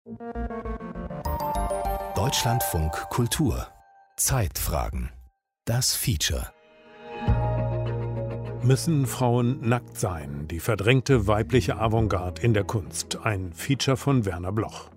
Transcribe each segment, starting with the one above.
Deutschlandfunk Kultur. Zeitfragen. Das Feature. Müssen Frauen nackt sein? Die verdrängte weibliche Avantgarde in der Kunst. Ein Feature von Werner Bloch.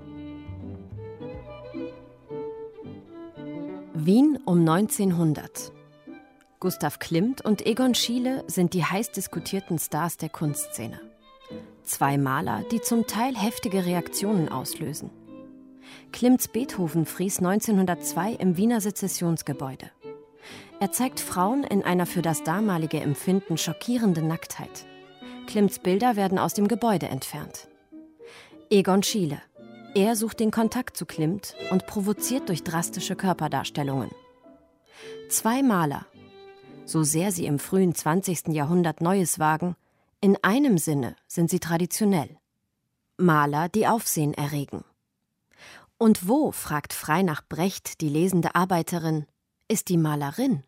Wien um 1900. Gustav Klimt und Egon Schiele sind die heiß diskutierten Stars der Kunstszene. Zwei Maler, die zum Teil heftige Reaktionen auslösen. Klimts Beethoven-Fries 1902 im Wiener Sezessionsgebäude. Er zeigt Frauen in einer für das damalige Empfinden schockierenden Nacktheit. Klimts Bilder werden aus dem Gebäude entfernt. Egon Schiele. Er sucht den Kontakt zu Klimt und provoziert durch drastische Körperdarstellungen. Zwei Maler. So sehr sie im frühen 20. Jahrhundert Neues wagen, in einem Sinne sind sie traditionell. Maler, die Aufsehen erregen. Und wo, fragt frei nach Brecht die lesende Arbeiterin, ist die Malerin?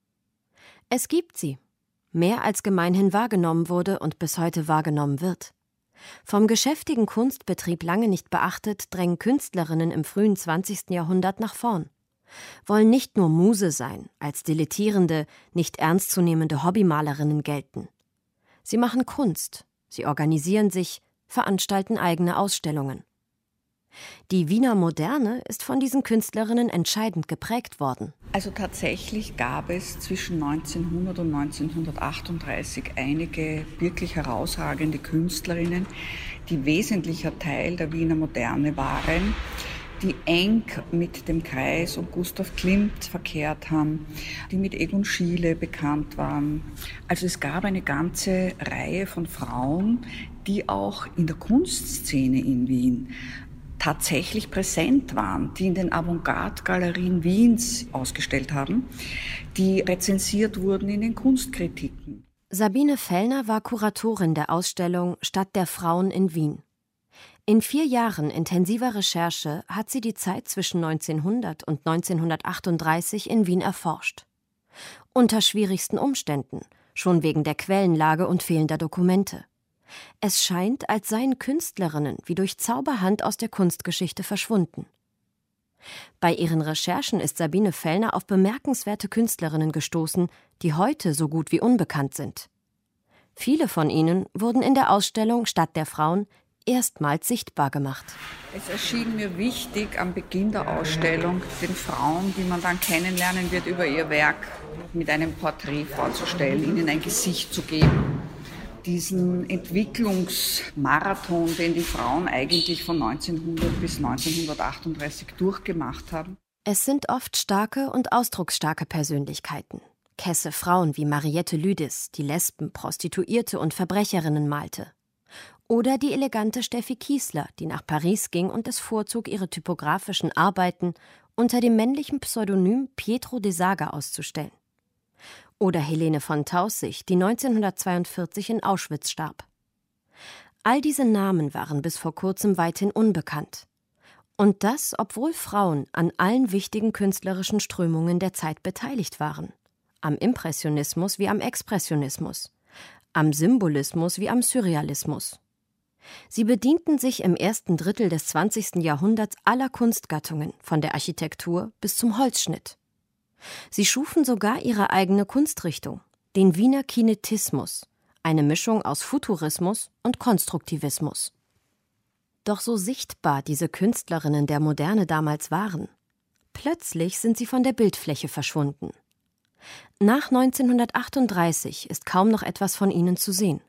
Es gibt sie, mehr als gemeinhin wahrgenommen wurde und bis heute wahrgenommen wird. Vom geschäftigen Kunstbetrieb lange nicht beachtet, drängen Künstlerinnen im frühen 20. Jahrhundert nach vorn. Wollen nicht nur Muse sein, als dilettierende, nicht ernstzunehmende Hobbymalerinnen gelten. Sie machen Kunst, sie organisieren sich, veranstalten eigene Ausstellungen. Die Wiener Moderne ist von diesen Künstlerinnen entscheidend geprägt worden. Also tatsächlich gab es zwischen 1900 und 1938 einige wirklich herausragende Künstlerinnen, die wesentlicher Teil der Wiener Moderne waren, die eng mit dem Kreis um Gustav Klimt verkehrt haben, die mit Egon Schiele bekannt waren. Also es gab eine ganze Reihe von Frauen, die auch in der Kunstszene in Wien tatsächlich präsent waren, die in den Avantgarde-Galerien Wiens ausgestellt haben, die rezensiert wurden in den Kunstkritiken. Sabine Fellner war Kuratorin der Ausstellung Stadt der Frauen in Wien. In 4 Jahren intensiver Recherche hat sie die Zeit zwischen 1900 und 1938 in Wien erforscht. Unter schwierigsten Umständen, schon wegen der Quellenlage und fehlender Dokumente. Es scheint, als seien Künstlerinnen wie durch Zauberhand aus der Kunstgeschichte verschwunden. Bei ihren Recherchen ist Sabine Fellner auf bemerkenswerte Künstlerinnen gestoßen, die heute so gut wie unbekannt sind. Viele von ihnen wurden in der Ausstellung Stadt der Frauen erstmals sichtbar gemacht. Es erschien mir wichtig, am Beginn der Ausstellung den Frauen, die man dann kennenlernen wird, über ihr Werk mit einem Porträt vorzustellen, ihnen ein Gesicht zu geben. Diesen Entwicklungsmarathon, den die Frauen eigentlich von 1900 bis 1938 durchgemacht haben. Es sind oft starke und ausdrucksstarke Persönlichkeiten. Kesse Frauen wie Mariette Lüdis, die Lesben, Prostituierte und Verbrecherinnen malte. Oder die elegante Steffi Kiesler, die nach Paris ging und es vorzog, ihre typografischen Arbeiten unter dem männlichen Pseudonym Pietro de Saga auszustellen. Oder Helene von Taussig, die 1942 in Auschwitz starb. All diese Namen waren bis vor kurzem weithin unbekannt. Und das, obwohl Frauen an allen wichtigen künstlerischen Strömungen der Zeit beteiligt waren. Am Impressionismus wie am Expressionismus. Am Symbolismus wie am Surrealismus. Sie bedienten sich im ersten Drittel des 20. Jahrhunderts aller Kunstgattungen, von der Architektur bis zum Holzschnitt. Sie schufen sogar ihre eigene Kunstrichtung, den Wiener Kinetismus, eine Mischung aus Futurismus und Konstruktivismus. Doch so sichtbar diese Künstlerinnen der Moderne damals waren, plötzlich sind sie von der Bildfläche verschwunden. Nach 1938 ist kaum noch etwas von ihnen zu sehen.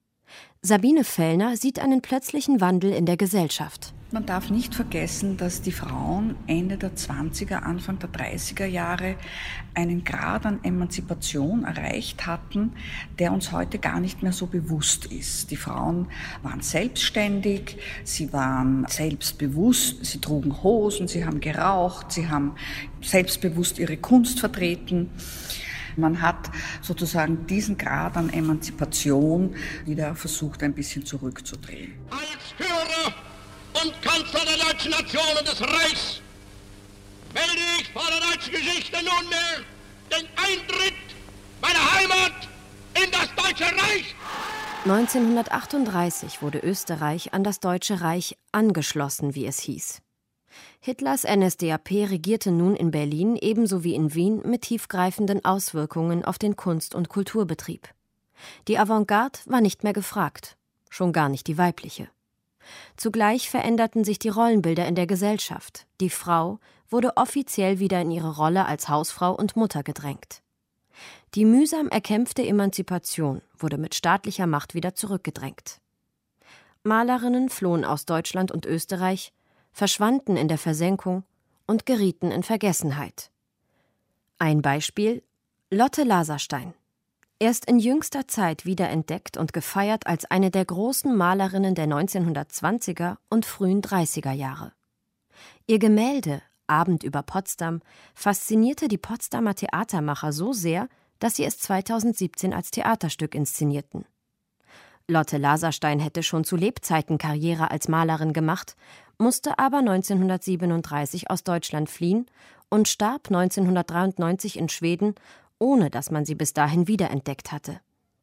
Sabine Fellner sieht einen plötzlichen Wandel in der Gesellschaft. Man darf nicht vergessen, dass die Frauen Ende der 20er, Anfang der 30er Jahre einen Grad an Emanzipation erreicht hatten, der uns heute gar nicht mehr so bewusst ist. Die Frauen waren selbstständig, sie waren selbstbewusst, sie trugen Hosen, sie haben geraucht, sie haben selbstbewusst ihre Kunst vertreten. Man hat sozusagen diesen Grad an Emanzipation wieder versucht, ein bisschen zurückzudrehen. Als Führer und Kanzler der deutschen Nation und des Reichs melde ich vor der deutschen Geschichte nunmehr den Eintritt meiner Heimat in das Deutsche Reich. 1938 wurde Österreich an das Deutsche Reich angeschlossen, wie es hieß. Hitlers NSDAP regierte nun in Berlin ebenso wie in Wien mit tiefgreifenden Auswirkungen auf den Kunst- und Kulturbetrieb. Die Avantgarde war nicht mehr gefragt, schon gar nicht die weibliche. Zugleich veränderten sich die Rollenbilder in der Gesellschaft. Die Frau wurde offiziell wieder in ihre Rolle als Hausfrau und Mutter gedrängt. Die mühsam erkämpfte Emanzipation wurde mit staatlicher Macht wieder zurückgedrängt. Malerinnen flohen aus Deutschland und Österreich, verschwanden in der Versenkung und gerieten in Vergessenheit. Ein Beispiel: Lotte Laserstein. Erst in jüngster Zeit wiederentdeckt und gefeiert als eine der großen Malerinnen der 1920er und frühen 30er Jahre. Ihr Gemälde »Abend über Potsdam« faszinierte die Potsdamer Theatermacher so sehr, dass sie es 2017 als Theaterstück inszenierten. Lotte Laserstein hätte schon zu Lebzeiten Karriere als Malerin gemacht, musste aber 1937 aus Deutschland fliehen und starb 1993 in Schweden, ohne dass man sie bis dahin wiederentdeckt hatte.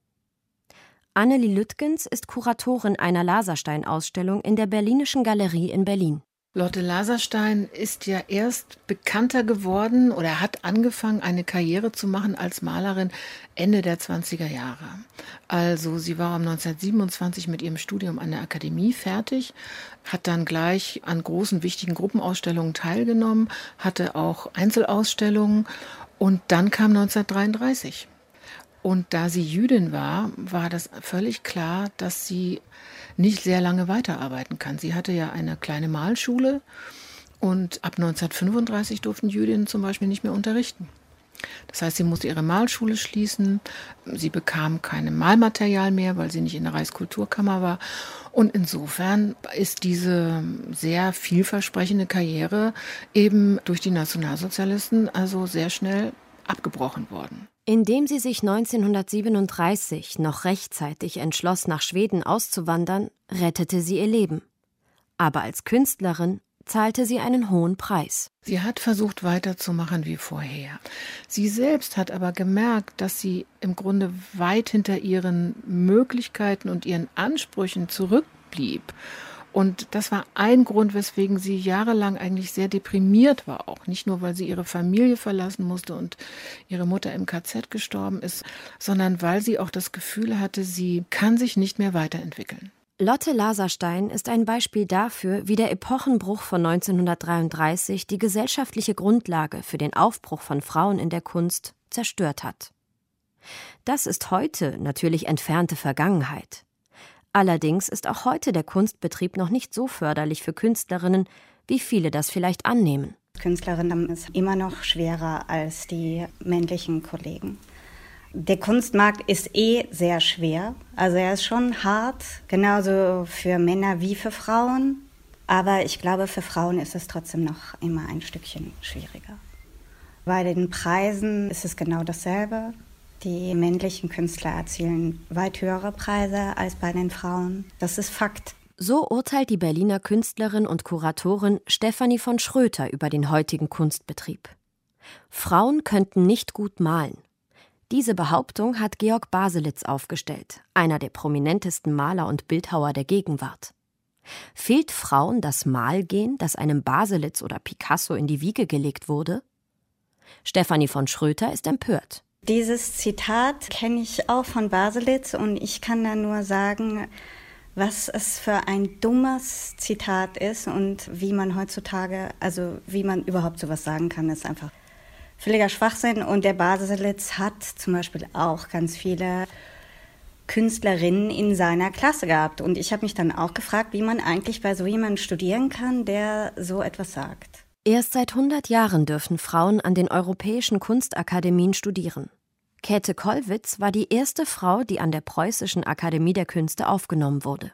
Annelie Lüttgens ist Kuratorin einer Laserstein-Ausstellung in der Berlinischen Galerie in Berlin. Lotte Laserstein ist ja erst bekannter geworden oder hat angefangen, eine Karriere zu machen als Malerin Ende der 20er Jahre. Also sie war 1927 mit ihrem Studium an der Akademie fertig, hat dann gleich an großen, wichtigen Gruppenausstellungen teilgenommen, hatte auch Einzelausstellungen und dann kam 1933. Und da sie Jüdin war, war das völlig klar, dass sie nicht sehr lange weiterarbeiten kann. Sie hatte ja eine kleine Malschule und ab 1935 durften Jüdinnen zum Beispiel nicht mehr unterrichten. Das heißt, sie musste ihre Malschule schließen, sie bekam kein Malmaterial mehr, weil sie nicht in der Reichskulturkammer war. Und insofern ist diese sehr vielversprechende Karriere eben durch die Nationalsozialisten also sehr schnell abgebrochen worden. Indem sie sich 1937 noch rechtzeitig entschloss, nach Schweden auszuwandern, rettete sie ihr Leben. Aber als Künstlerin zahlte sie einen hohen Preis. Sie hat versucht, weiterzumachen wie vorher. Sie selbst hat aber gemerkt, dass sie im Grunde weit hinter ihren Möglichkeiten und ihren Ansprüchen zurückblieb. Und das war ein Grund, weswegen sie jahrelang eigentlich sehr deprimiert war auch. Nicht nur, weil sie ihre Familie verlassen musste und ihre Mutter im KZ gestorben ist, sondern weil sie auch das Gefühl hatte, sie kann sich nicht mehr weiterentwickeln. Lotte Laserstein ist ein Beispiel dafür, wie der Epochenbruch von 1933 die gesellschaftliche Grundlage für den Aufbruch von Frauen in der Kunst zerstört hat. Das ist heute natürlich entfernte Vergangenheit. Allerdings ist auch heute der Kunstbetrieb noch nicht so förderlich für Künstlerinnen, wie viele das vielleicht annehmen. Künstlerinnen haben es immer noch schwerer als die männlichen Kollegen. Der Kunstmarkt ist sehr schwer. Also er ist schon hart, genauso für Männer wie für Frauen. Aber ich glaube, für Frauen ist es trotzdem noch immer ein Stückchen schwieriger. Bei den Preisen ist es genau dasselbe. Die männlichen Künstler erzielen weit höhere Preise als bei den Frauen. Das ist Fakt. So urteilt die Berliner Künstlerin und Kuratorin Stefanie von Schröter über den heutigen Kunstbetrieb. Frauen könnten nicht gut malen. Diese Behauptung hat Georg Baselitz aufgestellt, einer der prominentesten Maler und Bildhauer der Gegenwart. Fehlt Frauen das Malgehen, das einem Baselitz oder Picasso in die Wiege gelegt wurde? Stefanie von Schröter ist empört. Dieses Zitat kenne ich auch von Baselitz und ich kann da nur sagen, was es für ein dummes Zitat ist und wie man heutzutage, also wie man überhaupt sowas sagen kann, ist einfach völliger Schwachsinn. Und der Baselitz hat zum Beispiel auch ganz viele Künstlerinnen in seiner Klasse gehabt. Und ich habe mich dann auch gefragt, wie man eigentlich bei so jemandem studieren kann, der so etwas sagt. Erst seit 100 Jahren dürfen Frauen an den europäischen Kunstakademien studieren. Käthe Kollwitz war die erste Frau, die an der Preußischen Akademie der Künste aufgenommen wurde.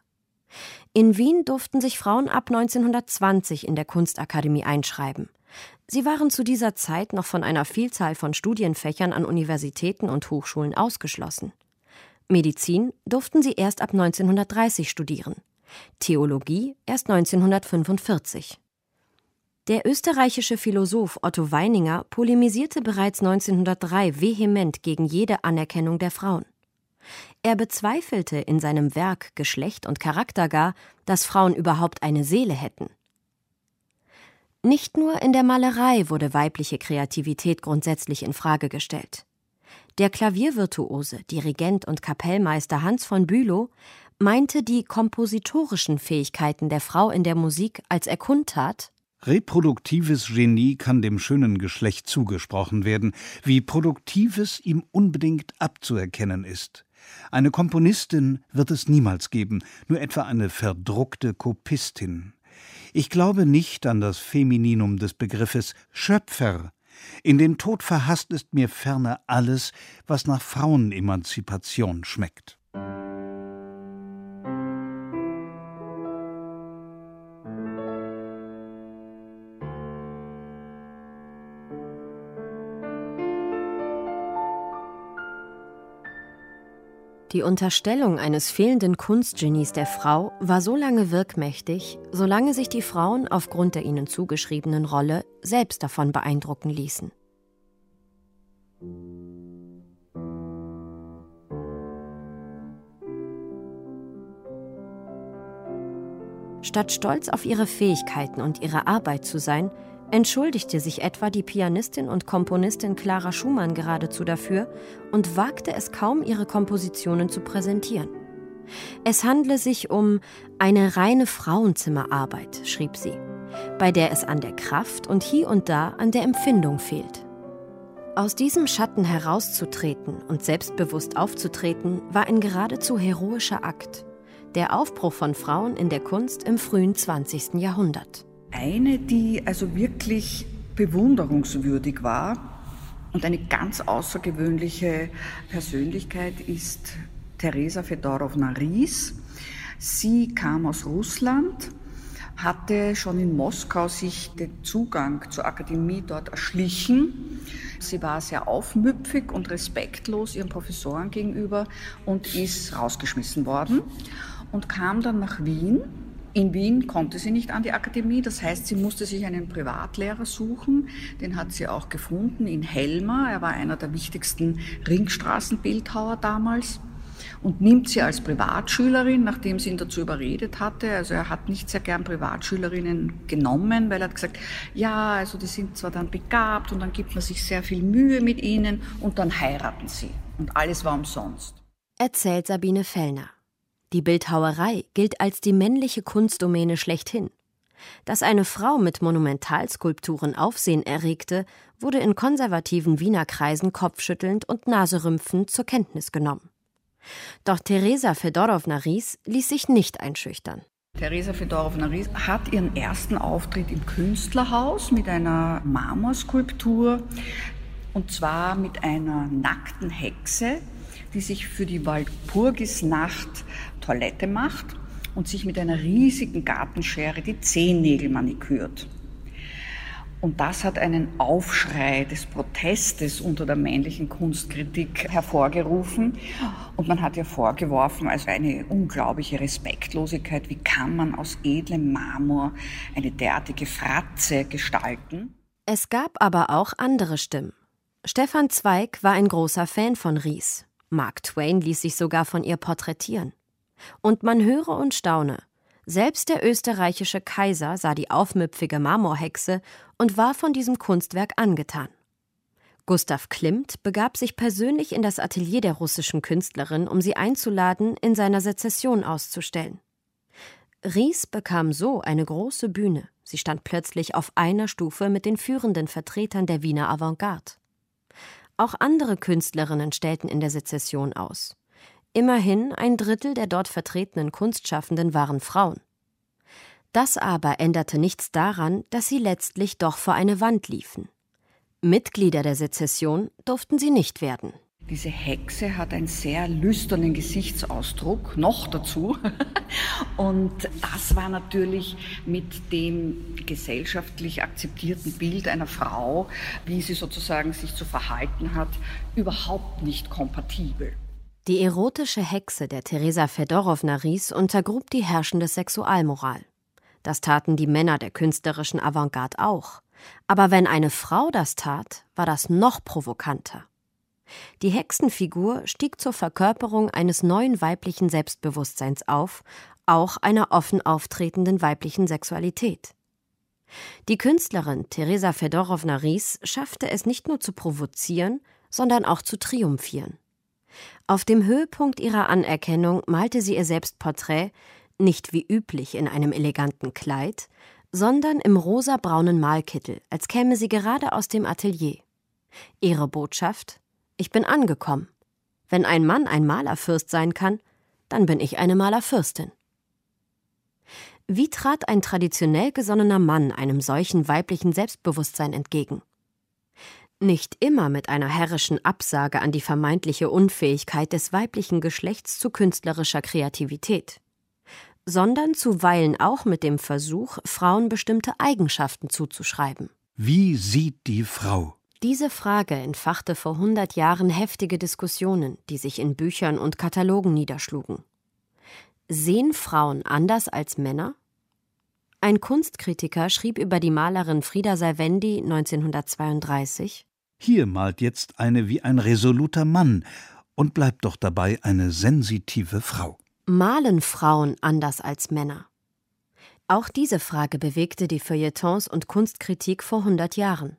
In Wien durften sich Frauen ab 1920 in der Kunstakademie einschreiben. Sie waren zu dieser Zeit noch von einer Vielzahl von Studienfächern an Universitäten und Hochschulen ausgeschlossen. Medizin durften sie erst ab 1930 studieren, Theologie erst 1945. Der österreichische Philosoph Otto Weininger polemisierte bereits 1903 vehement gegen jede Anerkennung der Frauen. Er bezweifelte in seinem Werk Geschlecht und Charakter gar, dass Frauen überhaupt eine Seele hätten. Nicht nur in der Malerei wurde weibliche Kreativität grundsätzlich in Frage gestellt. Der Klaviervirtuose, Dirigent und Kapellmeister Hans von Bülow meinte die kompositorischen Fähigkeiten der Frau in der Musik, als er kundtat: Reproduktives Genie kann dem schönen Geschlecht zugesprochen werden, wie Produktives ihm unbedingt abzuerkennen ist. Eine Komponistin wird es niemals geben, nur etwa eine verdruckte Kopistin. Ich glaube nicht an das Femininum des Begriffes Schöpfer. In den Tod verhasst ist mir ferner alles, was nach Frauenemanzipation schmeckt. Die Unterstellung eines fehlenden Kunstgenies der Frau war so lange wirkmächtig, solange sich die Frauen aufgrund der ihnen zugeschriebenen Rolle selbst davon beeindrucken ließen. Statt stolz auf ihre Fähigkeiten und ihre Arbeit zu sein, entschuldigte sich etwa die Pianistin und Komponistin Clara Schumann geradezu dafür und wagte es kaum, ihre Kompositionen zu präsentieren. Es handle sich um eine reine Frauenzimmerarbeit, schrieb sie, bei der es an der Kraft und hier und da an der Empfindung fehlt. Aus diesem Schatten herauszutreten und selbstbewusst aufzutreten, war ein geradezu heroischer Akt. Der Aufbruch von Frauen in der Kunst im frühen 20. Jahrhundert. Eine, die also wirklich bewunderungswürdig war und eine ganz außergewöhnliche Persönlichkeit ist Teresa Fedorowna Ries. Sie kam aus Russland, hatte schon in Moskau sich den Zugang zur Akademie dort erschlichen. Sie war sehr aufmüpfig und respektlos ihren Professoren gegenüber und ist rausgeschmissen worden und kam dann nach Wien. In Wien konnte sie nicht an die Akademie, das heißt, sie musste sich einen Privatlehrer suchen. Den hat sie auch gefunden in Helmer. Er war einer der wichtigsten Ringstraßenbildhauer damals und nimmt sie als Privatschülerin, nachdem sie ihn dazu überredet hatte. Also er hat nicht sehr gern Privatschülerinnen genommen, weil er hat gesagt, ja, also die sind zwar dann begabt und dann gibt man sich sehr viel Mühe mit ihnen und dann heiraten sie. Und alles war umsonst. Erzählt Sabine Fellner. Die Bildhauerei gilt als die männliche Kunstdomäne schlechthin. Dass eine Frau mit Monumentalskulpturen Aufsehen erregte, wurde in konservativen Wiener Kreisen kopfschüttelnd und naserümpfend zur Kenntnis genommen. Doch Teresa Fedorowna Ries ließ sich nicht einschüchtern. Teresa Fedorowna Ries hat ihren ersten Auftritt im Künstlerhaus mit einer Marmorskulptur, und zwar mit einer nackten Hexe, die sich für die Walpurgisnacht Toilette macht und sich mit einer riesigen Gartenschere die Zehennägel manikürt. Und das hat einen Aufschrei des Protestes unter der männlichen Kunstkritik hervorgerufen. Und man hat ihr vorgeworfen, also eine unglaubliche Respektlosigkeit, wie kann man aus edlem Marmor eine derartige Fratze gestalten? Es gab aber auch andere Stimmen. Stefan Zweig war ein großer Fan von Ries. Mark Twain ließ sich sogar von ihr porträtieren. Und man höre und staune. Selbst der österreichische Kaiser sah die aufmüpfige Marmorhexe und war von diesem Kunstwerk angetan. Gustav Klimt begab sich persönlich in das Atelier der russischen Künstlerin, um sie einzuladen, in seiner Sezession auszustellen. Ries bekam so eine große Bühne. Sie stand plötzlich auf einer Stufe mit den führenden Vertretern der Wiener Avantgarde. Auch andere Künstlerinnen stellten in der Sezession aus. Immerhin 1/3 der dort vertretenen Kunstschaffenden waren Frauen. Das aber änderte nichts daran, dass sie letztlich doch vor eine Wand liefen. Mitglieder der Sezession durften sie nicht werden. Diese Hexe hat einen sehr lüsternen Gesichtsausdruck, noch dazu. Und das war natürlich mit dem gesellschaftlich akzeptierten Bild einer Frau, wie sie sozusagen sich zu verhalten hat, überhaupt nicht kompatibel. Die erotische Hexe der Teresa Fedorowna Ries untergrub die herrschende Sexualmoral. Das taten die Männer der künstlerischen Avantgarde auch. Aber wenn eine Frau das tat, war das noch provokanter. Die Hexenfigur stieg zur Verkörperung eines neuen weiblichen Selbstbewusstseins auf, auch einer offen auftretenden weiblichen Sexualität. Die Künstlerin Teresa Fedorowna-Ries schaffte es nicht nur zu provozieren, sondern auch zu triumphieren. Auf dem Höhepunkt ihrer Anerkennung malte sie ihr Selbstporträt nicht wie üblich in einem eleganten Kleid, sondern im rosabraunen Malkittel, als käme sie gerade aus dem Atelier. Ihre Botschaft: Ich bin angekommen. Wenn ein Mann ein Malerfürst sein kann, dann bin ich eine Malerfürstin. Wie trat ein traditionell gesonnener Mann einem solchen weiblichen Selbstbewusstsein entgegen? Nicht immer mit einer herrischen Absage an die vermeintliche Unfähigkeit des weiblichen Geschlechts zu künstlerischer Kreativität, sondern zuweilen auch mit dem Versuch, Frauen bestimmte Eigenschaften zuzuschreiben. Wie sieht die Frau? Diese Frage entfachte vor 100 Jahren heftige Diskussionen, die sich in Büchern und Katalogen niederschlugen. Sehen Frauen anders als Männer? Ein Kunstkritiker schrieb über die Malerin Frida Salvendi 1932: Hier malt jetzt eine wie ein resoluter Mann und bleibt doch dabei eine sensitive Frau. Malen Frauen anders als Männer? Auch diese Frage bewegte die Feuilletons und Kunstkritik vor 100 Jahren.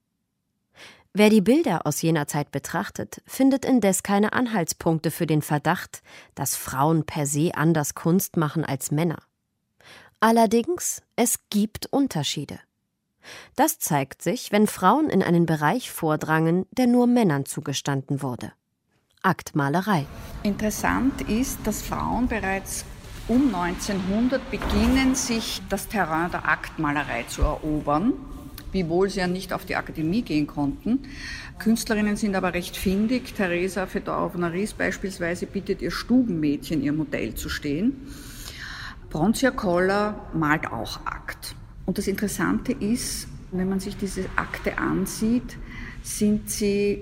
Wer die Bilder aus jener Zeit betrachtet, findet indes keine Anhaltspunkte für den Verdacht, dass Frauen per se anders Kunst machen als Männer. Allerdings, es gibt Unterschiede. Das zeigt sich, wenn Frauen in einen Bereich vordrangen, der nur Männern zugestanden wurde: Aktmalerei. Interessant ist, dass Frauen bereits um 1900 beginnen, sich das Terrain der Aktmalerei zu erobern, wiewohl sie ja nicht auf die Akademie gehen konnten. Künstlerinnen sind aber recht findig. Teresa Fedorowna-Ries beispielsweise bittet ihr Stubenmädchen, ihr Modell zu stehen. Bronzia Koller malt auch Akt. Und das Interessante ist, wenn man sich diese Akte ansieht, sind sie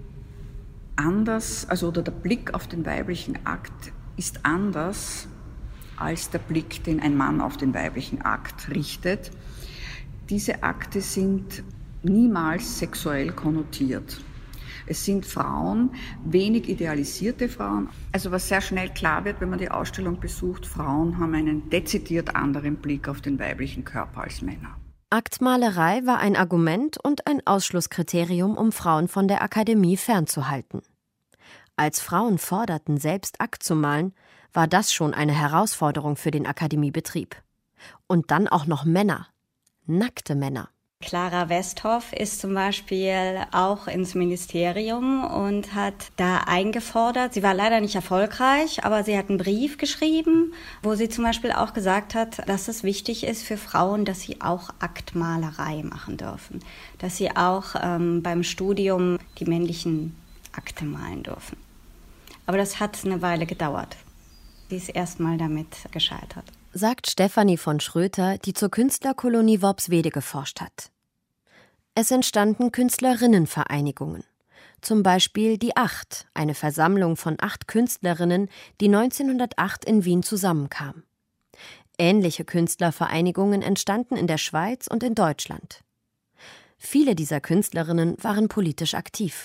anders, oder der Blick auf den weiblichen Akt ist anders als der Blick, den ein Mann auf den weiblichen Akt richtet. Diese Akte sind niemals sexuell konnotiert. Es sind Frauen, wenig idealisierte Frauen. Also was sehr schnell klar wird, wenn man die Ausstellung besucht, Frauen haben einen dezidiert anderen Blick auf den weiblichen Körper als Männer. Aktmalerei war ein Argument und ein Ausschlusskriterium, um Frauen von der Akademie fernzuhalten. Als Frauen forderten, selbst Akt zu malen, war das schon eine Herausforderung für den Akademiebetrieb. Und dann auch noch Männer. Nackte Männer. Clara Westhoff ist zum Beispiel auch ins Ministerium und hat da eingefordert, sie war leider nicht erfolgreich, aber sie hat einen Brief geschrieben, wo sie zum Beispiel auch gesagt hat, dass es wichtig ist für Frauen, dass sie auch Aktmalerei machen dürfen. Dass sie auch beim Studium die männlichen Akte malen dürfen. Aber das hat eine Weile gedauert. Sie ist erstmal damit gescheitert. Sagt Stefanie von Schröter, die zur Künstlerkolonie Worpswede geforscht hat. Es entstanden Künstlerinnenvereinigungen. Zum Beispiel die Acht, eine Versammlung von 8 Künstlerinnen, die 1908 in Wien zusammenkam. Ähnliche Künstlervereinigungen entstanden in der Schweiz und in Deutschland. Viele dieser Künstlerinnen waren politisch aktiv.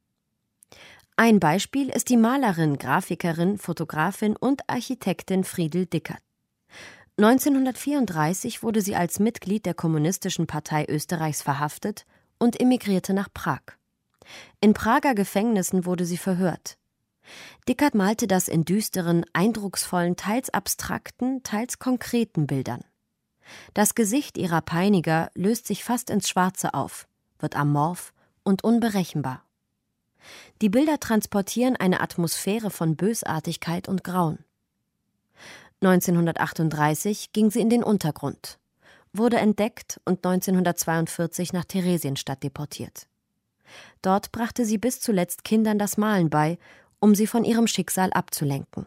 Ein Beispiel ist die Malerin, Grafikerin, Fotografin und Architektin Friedel Dickert. 1934 wurde sie als Mitglied der Kommunistischen Partei Österreichs verhaftet und emigrierte nach Prag. In Prager Gefängnissen wurde sie verhört. Dickert malte das in düsteren, eindrucksvollen, teils abstrakten, teils konkreten Bildern. Das Gesicht ihrer Peiniger löst sich fast ins Schwarze auf, wird amorph und unberechenbar. Die Bilder transportieren eine Atmosphäre von Bösartigkeit und Grauen. 1938 ging sie in den Untergrund, wurde entdeckt und 1942 nach Theresienstadt deportiert. Dort brachte sie bis zuletzt Kindern das Malen bei, um sie von ihrem Schicksal abzulenken.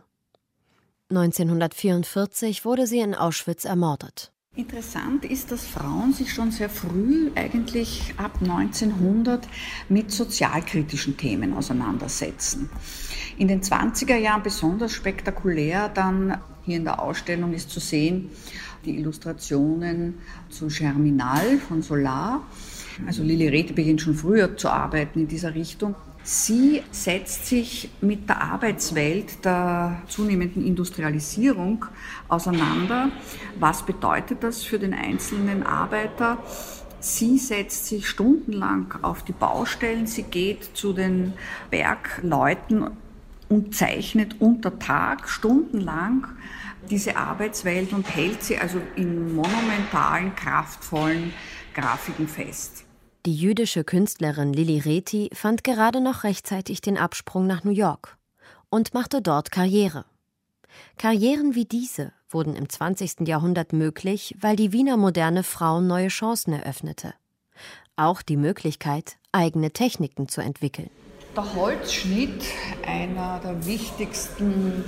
1944 wurde sie in Auschwitz ermordet. Interessant ist, dass Frauen sich schon sehr früh, eigentlich ab 1900, mit sozialkritischen Themen auseinandersetzen. In den 20er Jahren besonders spektakulär dann, hier in der Ausstellung ist zu sehen, die Illustrationen zu Germinal von Solar. Also Lili Reth beginnt schon früher zu arbeiten in dieser Richtung. Sie setzt sich mit der Arbeitswelt der zunehmenden Industrialisierung auseinander. Was bedeutet das für den einzelnen Arbeiter? Sie setzt sich stundenlang auf die Baustellen, sie geht zu den Bergleuten und zeichnet unter Tag stundenlang diese Arbeitswelt und hält sie also in monumentalen, kraftvollen Grafiken fest. Die jüdische Künstlerin Lili Reti fand gerade noch rechtzeitig den Absprung nach New York und machte dort Karriere. Karrieren wie diese wurden im 20. Jahrhundert möglich, weil die Wiener Moderne Frauen neue Chancen eröffnete. Auch die Möglichkeit, eigene Techniken zu entwickeln. Der Holzschnitt, einer der wichtigsten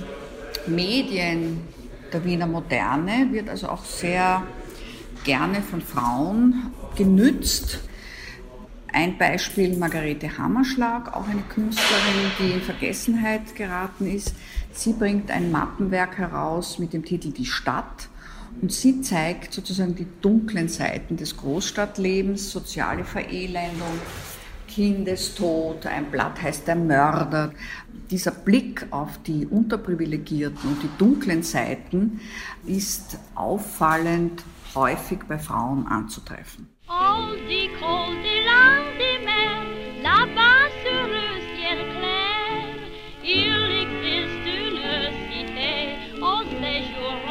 Medien der Wiener Moderne, wird also auch sehr gerne von Frauen genützt. Ein Beispiel Margarete Hammerschlag, auch eine Künstlerin, die in Vergessenheit geraten ist. Sie bringt ein Mappenwerk heraus mit dem Titel Die Stadt und sie zeigt sozusagen die dunklen Seiten des Großstadtlebens, soziale Verelendung, Kindestod, ein Blatt heißt Der Mörder. Dieser Blick auf die Unterprivilegierten und die dunklen Seiten ist auffallend häufig bei Frauen anzutreffen. Oldie, coldie, landie mer, là-bas sur le ciel clair, il existe une cité au séjour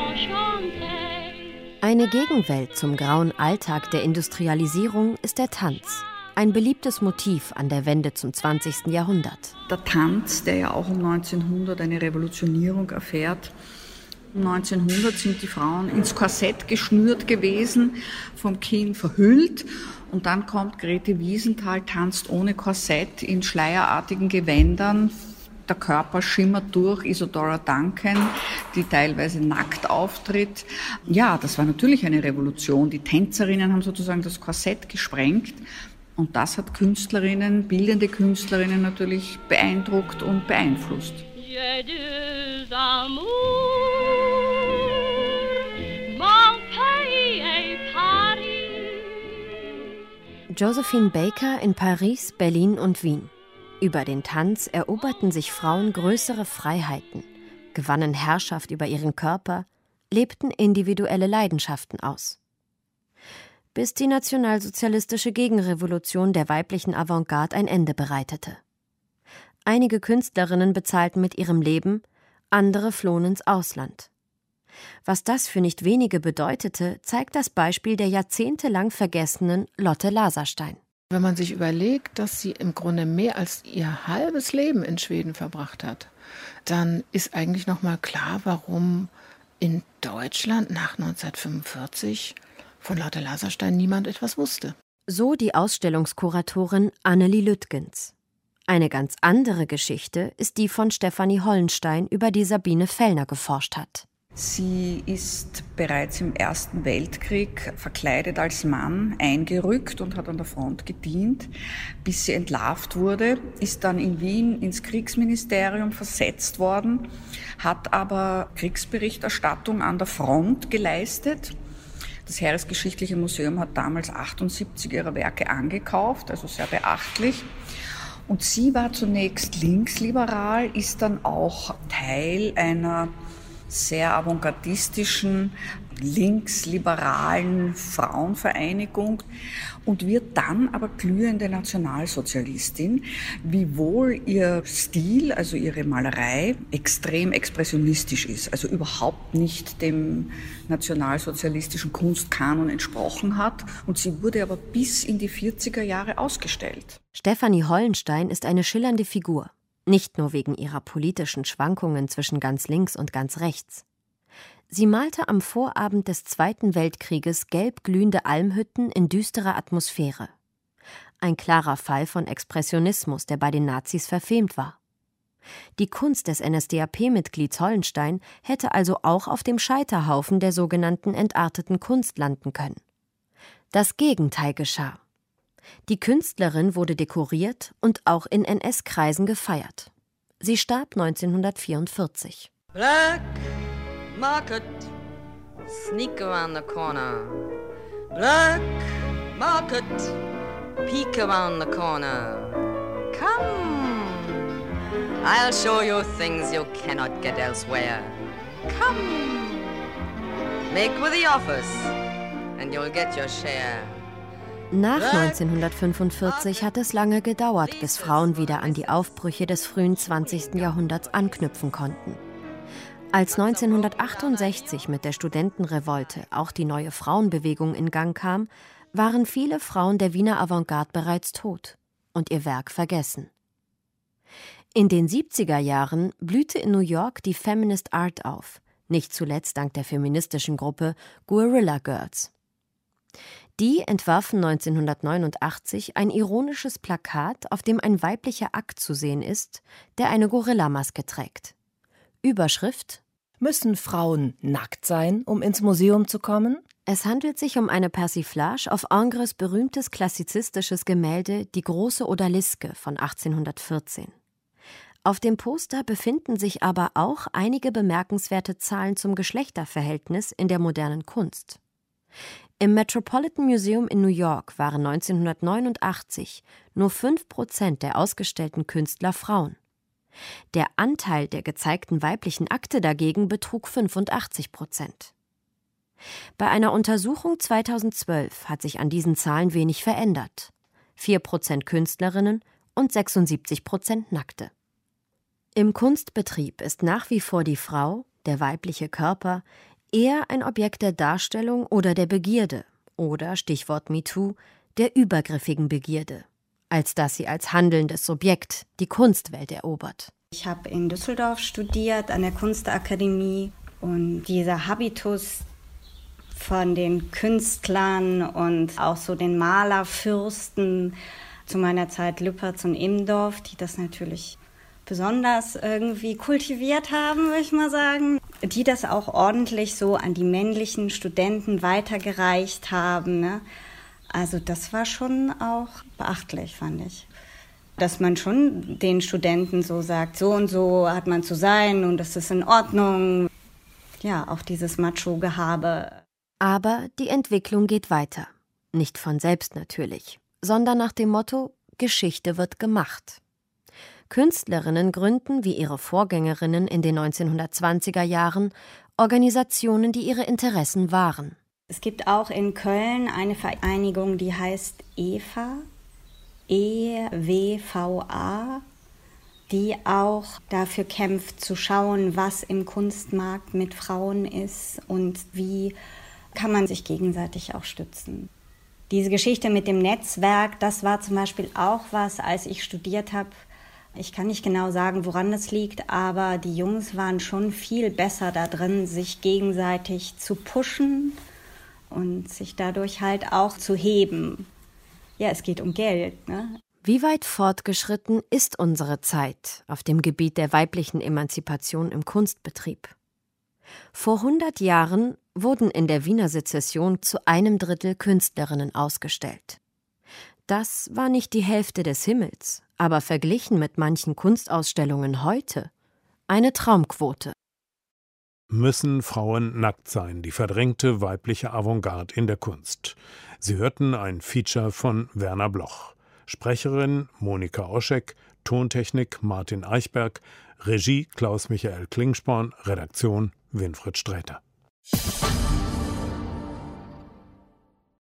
enchanté. Eine Gegenwelt zum grauen Alltag der Industrialisierung ist der Tanz. Ein beliebtes Motiv an der Wende zum 20. Jahrhundert. Der Tanz, der ja auch um 1900 eine Revolutionierung erfährt. Um 1900 sind die Frauen ins Korsett geschnürt gewesen, vom Kinn verhüllt. Und dann kommt Grete Wiesenthal, tanzt ohne Korsett in schleierartigen Gewändern. Der Körper schimmert durch. Isadora Duncan, die teilweise nackt auftritt. Ja, das war natürlich eine Revolution. Die Tänzerinnen haben sozusagen das Korsett gesprengt. Und das hat Künstlerinnen, bildende Künstlerinnen natürlich beeindruckt und beeinflusst. Josephine Baker in Paris, Berlin und Wien. Über den Tanz eroberten sich Frauen größere Freiheiten, gewannen Herrschaft über ihren Körper, lebten individuelle Leidenschaften aus. Bis die nationalsozialistische Gegenrevolution der weiblichen Avantgarde ein Ende bereitete. Einige Künstlerinnen bezahlten mit ihrem Leben, andere flohen ins Ausland. Was das für nicht wenige bedeutete, zeigt das Beispiel der jahrzehntelang vergessenen Lotte Laserstein. Wenn man sich überlegt, dass sie im Grunde mehr als ihr halbes Leben in Schweden verbracht hat, dann ist eigentlich noch mal klar, warum in Deutschland nach 1945 von Lotte Laserstein niemand etwas wusste. So die Ausstellungskuratorin Annelie Lüttgens. Eine ganz andere Geschichte ist die von Stefanie Hollenstein, über die Sabine Fellner geforscht hat. Sie ist bereits im Ersten Weltkrieg verkleidet als Mann eingerückt und hat an der Front gedient, bis sie entlarvt wurde, ist dann in Wien ins Kriegsministerium versetzt worden, hat aber Kriegsberichterstattung an der Front geleistet. Das Heeresgeschichtliche Museum hat damals 78 ihrer Werke angekauft, also sehr beachtlich. Und sie war zunächst linksliberal, ist dann auch Teil einer sehr avantgardistischen, linksliberalen Frauenvereinigung und wird dann aber glühende Nationalsozialistin, wiewohl ihr Stil, also ihre Malerei, extrem expressionistisch ist, also überhaupt nicht dem nationalsozialistischen Kunstkanon entsprochen hat. Und sie wurde aber bis in die 40er Jahre ausgestellt. Stefanie Hollenstein ist eine schillernde Figur. Nicht nur wegen ihrer politischen Schwankungen zwischen ganz links und ganz rechts. Sie malte am Vorabend des Zweiten Weltkrieges gelb glühende Almhütten in düsterer Atmosphäre. Ein klarer Fall von Expressionismus, der bei den Nazis verfemt war. Die Kunst des NSDAP-Mitglieds Hollenstein hätte also auch auf dem Scheiterhaufen der sogenannten entarteten Kunst landen können. Das Gegenteil geschah. Die Künstlerin wurde dekoriert und auch in NS-Kreisen gefeiert. Sie starb 1944. Black market, sneak around the corner. Black market, peek around the corner. Come, I'll show you things you cannot get elsewhere. Come, make with the office and you'll get your share. Nach 1945 hat es lange gedauert, bis Frauen wieder an die Aufbrüche des frühen 20. Jahrhunderts anknüpfen konnten. Als 1968 mit der Studentenrevolte auch die neue Frauenbewegung in Gang kam, waren viele Frauen der Wiener Avantgarde bereits tot und ihr Werk vergessen. In den 70er Jahren blühte in New York die Feminist Art auf, nicht zuletzt dank der feministischen Gruppe Guerrilla Girls. Die entwarfen 1989 ein ironisches Plakat, auf dem ein weiblicher Akt zu sehen ist, der eine Gorillamaske trägt. Überschrift: Müssen Frauen nackt sein, um ins Museum zu kommen? Es handelt sich um eine Persiflage auf Ingres berühmtes klassizistisches Gemälde Die große Odaliske von 1814. Auf dem Poster befinden sich aber auch einige bemerkenswerte Zahlen zum Geschlechterverhältnis in der modernen Kunst. Im Metropolitan Museum in New York waren 1989 nur 5% der ausgestellten Künstler Frauen. Der Anteil der gezeigten weiblichen Akte dagegen betrug 85%. Bei einer Untersuchung 2012 hat sich an diesen Zahlen wenig verändert. 4% Künstlerinnen und 76% Nackte. Im Kunstbetrieb ist nach wie vor die Frau, der weibliche Körper, eher ein Objekt der Darstellung oder der Begierde oder, Stichwort MeToo, der übergriffigen Begierde, als dass sie als handelndes Subjekt die Kunstwelt erobert. Ich habe in Düsseldorf studiert, an der Kunstakademie, und dieser Habitus von den Künstlern und auch so den Malerfürsten zu meiner Zeit, Lüpertz und Immendorf, die das natürlich besonders irgendwie kultiviert haben, würde ich mal sagen, die das auch ordentlich so an die männlichen Studenten weitergereicht haben, ne? Also das war schon auch beachtlich, fand ich. Dass man schon den Studenten so sagt, so und so hat man zu sein und das ist in Ordnung. Ja, auch dieses Macho-Gehabe. Aber die Entwicklung geht weiter. Nicht von selbst natürlich, sondern nach dem Motto, Geschichte wird gemacht. Künstlerinnen gründen, wie ihre Vorgängerinnen in den 1920er Jahren, Organisationen, die ihre Interessen wahren. Es gibt auch in Köln eine Vereinigung, die heißt EWVA, E-W-V-A, die auch dafür kämpft, zu schauen, was im Kunstmarkt mit Frauen ist und wie kann man sich gegenseitig auch stützen. Diese Geschichte mit dem Netzwerk, das war zum Beispiel auch was, als ich studiert habe. Ich kann nicht genau sagen, woran das liegt, aber die Jungs waren schon viel besser da drin, sich gegenseitig zu pushen und sich dadurch halt auch zu heben. Ja, es geht um Geld, ne? Wie weit fortgeschritten ist unsere Zeit auf dem Gebiet der weiblichen Emanzipation im Kunstbetrieb? Vor 100 Jahren wurden in der Wiener Sezession zu 1/3 Künstlerinnen ausgestellt. Das war nicht die Hälfte des Himmels, aber verglichen mit manchen Kunstausstellungen heute eine Traumquote. Müssen Frauen nackt sein, die verdrängte weibliche Avantgarde in der Kunst. Sie hörten ein Feature von Werner Bloch. Sprecherin Monika Oschek, Tontechnik Martin Eichberg, Regie Klaus-Michael Klingsporn, Redaktion Winfried Sträter.